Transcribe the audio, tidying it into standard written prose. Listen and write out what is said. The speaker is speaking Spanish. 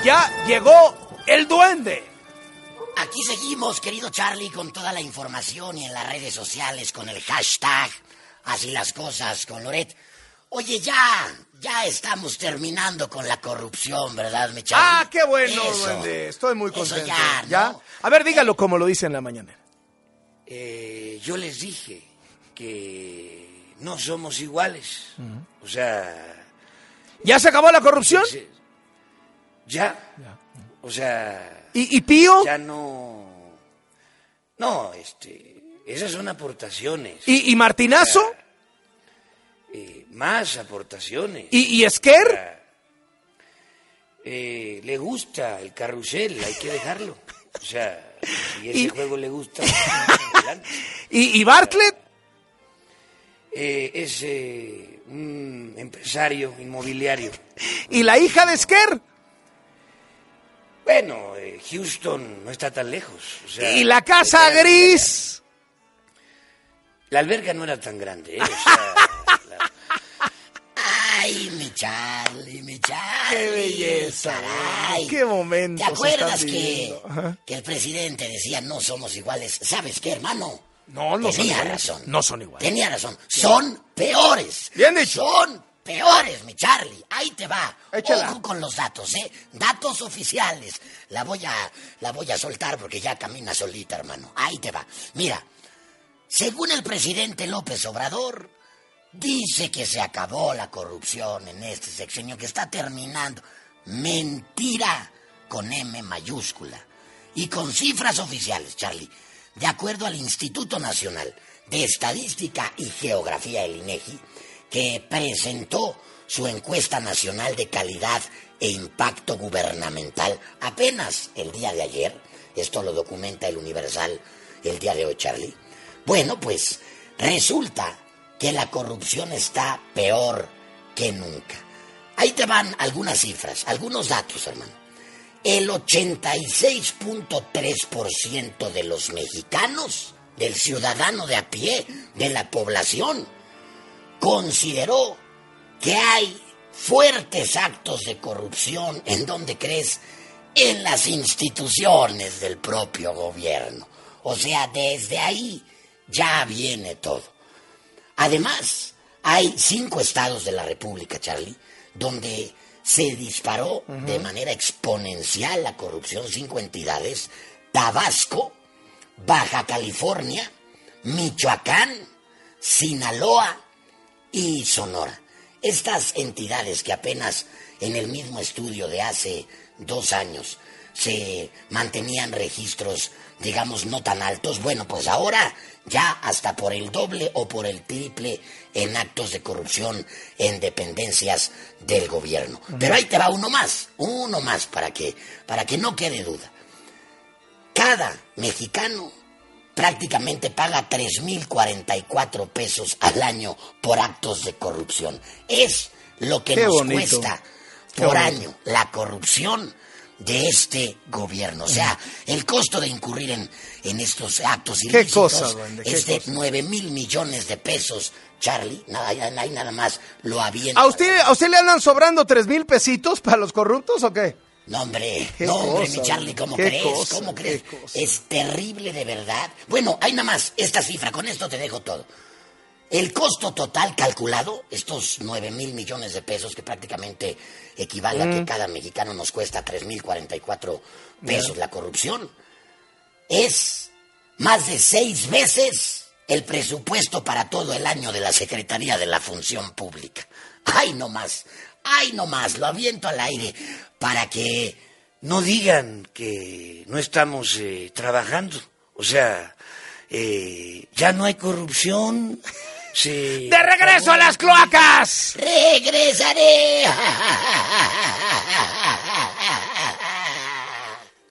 ya llegó el duende. Aquí seguimos, querido Charlie, con toda la información y en las redes sociales con el hashtag Así las cosas con Loret. Oye, ya estamos terminando con la corrupción, ¿verdad, mi Charlie? Ah, qué bueno, Eso, duende. Estoy muy contento. Eso ya, ¿no? ¿Ya? A ver, dígalo como lo dice en la mañana. Yo les dije que no somos iguales. O sea... ¿Ya se acabó la corrupción? Ya. O sea... ¿Y Pío? Ya no... No, esas son aportaciones. ¿Y Martinazo? O sea, más aportaciones. ¿Y Esquer? O sea, le gusta el carrusel, hay que dejarlo. O sea, si ese juego le gusta... adelante. ¿Y Bartlett? Es un empresario inmobiliario. ¿Y la hija de Esquer? Bueno, Houston no está tan lejos. O sea, ¿Y la casa gris? La alberca no era tan grande, O sea, Ay, mi Charlie, mi Charlie. ¡Qué belleza! Caray. ¡Qué momento! ¿Te acuerdas que el presidente decía no somos iguales? ¿Sabes qué, hermano? No son Tenía iguales. razón. No son iguales. Tenía razón. Son peores. Bien dicho. Son peores, mi Charlie. Ahí te va. Échala. Ojo con los datos, Datos oficiales. La voy a soltar porque ya camina solita, hermano. Ahí te va. Mira, según el presidente López Obrador, dice que se acabó la corrupción en este sexenio, que está terminando. Mentira con M mayúscula. Y con cifras oficiales, Charlie. De acuerdo al Instituto Nacional de Estadística y Geografía, el INEGI, que presentó su encuesta nacional de calidad e impacto gubernamental apenas el día de ayer, esto lo documenta el Universal el día de hoy, Charlie. Bueno, pues resulta que la corrupción está peor que nunca. Ahí te van algunas cifras, algunos datos, hermano. El 86.3% de los mexicanos, del ciudadano de a pie, de la población, consideró que hay fuertes actos de corrupción. ¿En dónde crees? En las instituciones del propio gobierno. O sea, desde ahí ya viene todo. Además, hay 5 estados de la República, Charlie, donde se disparó de manera exponencial la corrupción. 5 entidades: Tabasco, Baja California, Michoacán, Sinaloa y Sonora. Estas entidades que apenas en el mismo estudio de hace 2 años se mantenían registros, digamos, no tan altos, bueno, pues ahora ya hasta por el doble o por el triple en actos de corrupción en dependencias del gobierno. Pero ahí te va uno más para que no quede duda. Cada mexicano prácticamente paga 3,044 pesos al año por actos de corrupción. Es lo que nos cuesta por año la corrupción de este gobierno. O sea, el costo de incurrir en estos actos ilícitos es de 9,000 millones de pesos. Charlie, ahí nada más lo avienta. ¿A usted le andan sobrando 3,000 pesitos para los corruptos o qué? No, hombre, cosa, mi Charlie, ¿cómo qué crees? cosa, ¿Cómo crees? qué cosa. Es terrible de verdad. Bueno, hay nada más esta cifra, con esto te dejo todo. El costo total calculado, estos 9,000 millones de pesos, que prácticamente equivale a que cada mexicano nos cuesta 3,044 pesos la corrupción, es más de 6 veces el presupuesto para todo el año de la Secretaría de la Función Pública. ¡Ay, no más! Lo aviento al aire para que no digan que no estamos trabajando. O sea, ya no hay corrupción. ¡De regreso a las cloacas! ¡Regresaré!